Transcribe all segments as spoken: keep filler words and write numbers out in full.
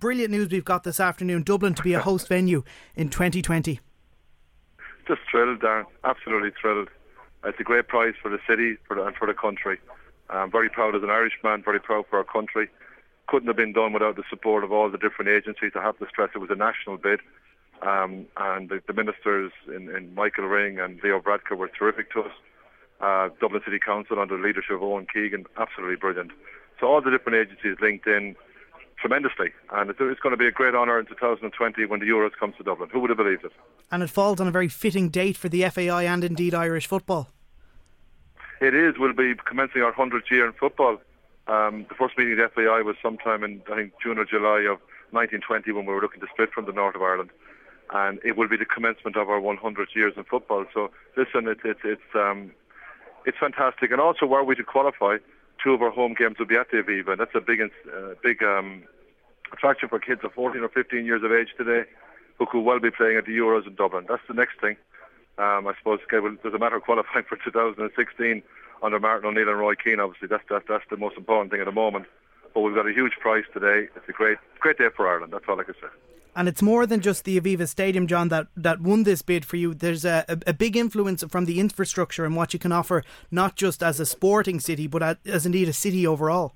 brilliant news we've got this afternoon. Dublin to be a host venue in twenty twenty. Just thrilled, Darren. Absolutely thrilled. It's a great prize for the city for the, and for the country. I'm very proud as an Irishman, very proud for our country. Couldn't have been done without the support of all the different agencies. I have to stress it was a national bid. Um, and the, the ministers in, in Michael Ring and Leo Varadkar were terrific to us. Uh, Dublin City Council under the leadership of Owen Keegan, absolutely brilliant. So all the different agencies linked in tremendously, and it's, it's going to be a great honour in two thousand twenty when the Euros comes to Dublin. Who would have believed it? And it falls on a very fitting date for the F A I and indeed Irish football. It is. We'll be commencing our hundredth year in football. Um, the first meeting of the F A I was sometime in, I think, June or July of nineteen twenty when we were looking to split from the north of Ireland. And it will be the commencement of our hundredth years in football. So, listen, it, it, it's um, it's fantastic. And also, were we to qualify, two of our home games will be at the Aviva. And that's a big, uh, big um, attraction for kids of fourteen or fifteen years of age today who could well be playing at the Euros in Dublin. That's the next thing. Um, I suppose okay, well, there's a matter of qualifying for two thousand sixteen under Martin O'Neill and Roy Keane. Obviously, that's, that, that's the most important thing at the moment. But we've got a huge prize today. It's a great, great day for Ireland. That's all I can say. And it's more than just the Aviva Stadium, John, that, that won this bid for you. There's a, a, a big influence from the infrastructure and what you can offer, not just as a sporting city, but as, as indeed a city overall.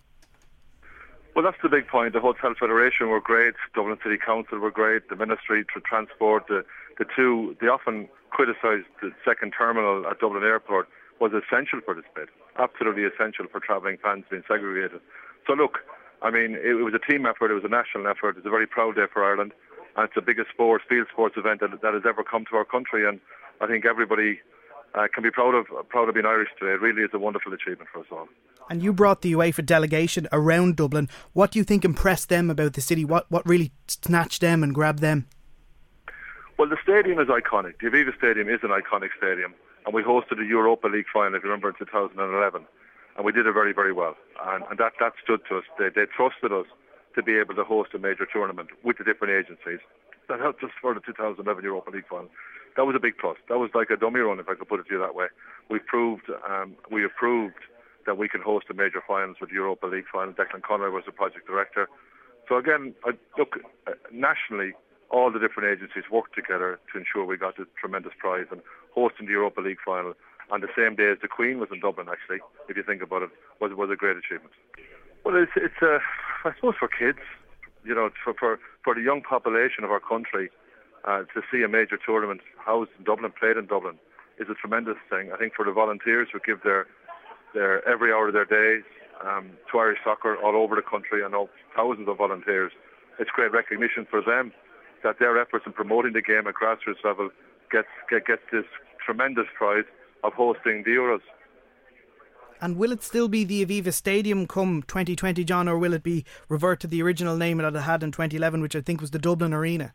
Well, that's the big point. The Hotel Federation were great. Dublin City Council were great. The Ministry for Transport, the, the two, they often criticised the second terminal at Dublin Airport was essential for this bid. Absolutely essential for travelling fans being segregated. So look, I mean, it, it was a team effort. It was a national effort. It's a very proud day for Ireland. And it's the biggest sports, field sports event that, that has ever come to our country. And I think everybody uh, can be proud of proud of being Irish today. It really is a wonderful achievement for us all. And you brought the UEFA delegation around Dublin. What do you think impressed them about the city? What what really snatched them and grabbed them? Well, the stadium is iconic. The Aviva Stadium is an iconic stadium. And we hosted the Europa League final, if you remember, in two thousand eleven. And we did it very, very well. And, and that, that stood to us. They, they trusted us to be able to host a major tournament with the different agencies. That helped us for the two thousand eleven Europa League final. That was a big plus. That was like a dummy run, if I could put it to you that way. We proved, um, we have proved that we can host a major finals with the Europa League final. Declan Conway was the project director. So again, I, look, uh, nationally, all the different agencies worked together to ensure we got this tremendous prize, and hosting the Europa League final on the same day as the Queen was in Dublin, actually, if you think about it, was was a great achievement. Well, it's, it's uh, I suppose for kids, you know, for, for, for the young population of our country, uh, to see a major tournament housed in Dublin, played in Dublin, is a tremendous thing. I think for the volunteers who give their, their every hour of their days um, to Irish soccer all over the country, I know thousands of volunteers, it's great recognition for them that their efforts in promoting the game at grassroots level gets, get, gets this tremendous prize of hosting the Euros. And will it still be the Aviva Stadium come twenty twenty, John, or will it be revert to the original name that it had in twenty eleven, which I think was the Dublin Arena?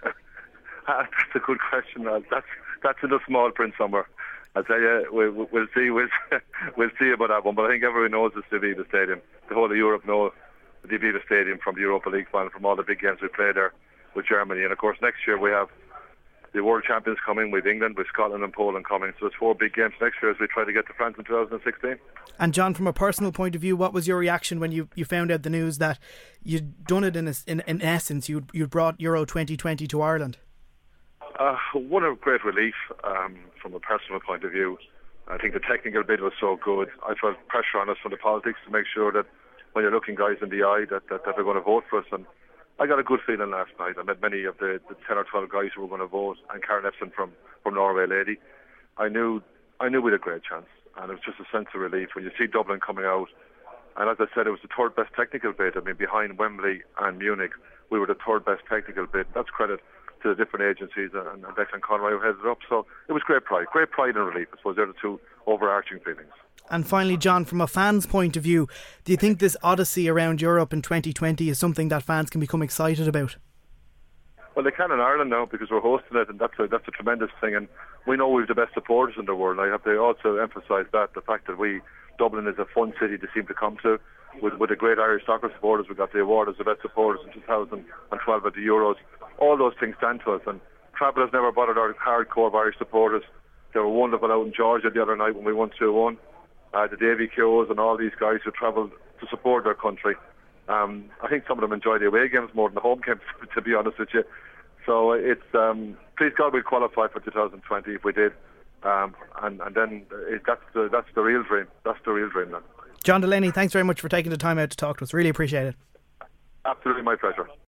That's a good question. That's that's in the small print somewhere. I'll tell you, we'll, we'll see. We'll, we'll see about that one. But I think everyone knows it's the Aviva Stadium. The whole of Europe knows the Aviva Stadium from the Europa League final, from all the big games we played there with Germany. And of course, next year we have the World Champions coming, with England, with Scotland and Poland coming. So it's four big games next year as we try to get to France in two thousand sixteen. And John, from a personal point of view, what was your reaction when you, you found out the news that you'd done it in a, in, in essence, you'd, you'd brought Euro twenty twenty to Ireland? Uh, one of great relief um, from a personal point of view. I think the technical bid was so good. I felt pressure on us from the politics to make sure that when you're looking guys in the eye that, that, that they're going to vote for us. And I got a good feeling last night. I met many of the, the ten or twelve guys who were going to vote, and Karen Epson from, from Norway Lady. I knew I knew we had a great chance, and it was just a sense of relief when you see Dublin coming out. And as I said, it was the third best technical bid. I mean, behind Wembley and Munich, we were the third best technical bid. That's credit to the different agencies and, and Declan Conway who headed it up. So it was great pride, great pride and relief. I suppose they're the two overarching feelings. And finally, John, from a fan's point of view, do you think this odyssey around Europe in twenty twenty is something that fans can become excited about? Well, they can in Ireland now because we're hosting it, and that's a, that's a tremendous thing. And we know we've the best supporters in the world. I have to also emphasise that, the fact that we, Dublin is a fun city to seem to come to. With, with the great Irish soccer supporters, we got the award as the best supporters in two thousand twelve at the Euros. All those things stand to us, and travel has never bothered our hardcore Irish supporters. They were wonderful out in Georgia the other night when we won two one. Uh, the Davy Keoghs and all these guys who travelled to support their country. Um, I think some of them enjoy the away games more than the home games, to be honest with you. So it's um, please God we'd qualify for two thousand twenty if we did, um, and and then it, that's the that's the real dream. That's the real dream then. John Delaney, thanks very much for taking the time out to talk to us. Really appreciate it. Absolutely my pleasure.